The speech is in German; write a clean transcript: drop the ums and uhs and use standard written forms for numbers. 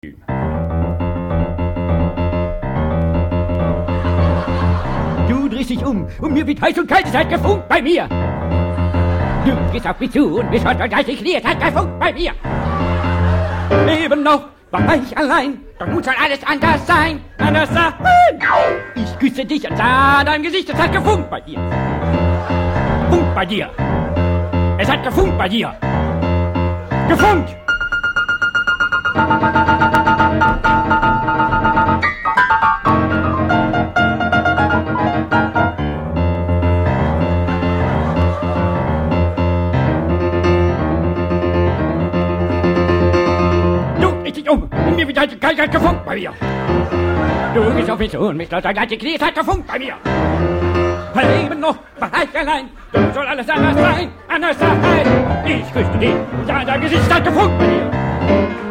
Du drehst dich um und mir wird heiß und kalt, es hat gefunkt bei mir. Du gehst auf mich zu und mir schaut gleich die Knie, es hat gefunkt bei mir. Eben noch war ich allein, doch nun soll alles anders sein. Anders sein. Ich küsse dich und sah dein Gesicht, es hat gefunkt bei dir. Funkt bei dir. Es hat gefunkt bei dir. Gefunkt! Und mir wieder gleich hat gefunkt bei mir. Du gehst auf mich zu und mich laut gleich die Knie, es hat gefunkt bei mir. Eben noch war ich allein, doch soll alles anders sein, anders sein. Ich küsste dich, ja, dein Gesicht hat gefunkt bei dir.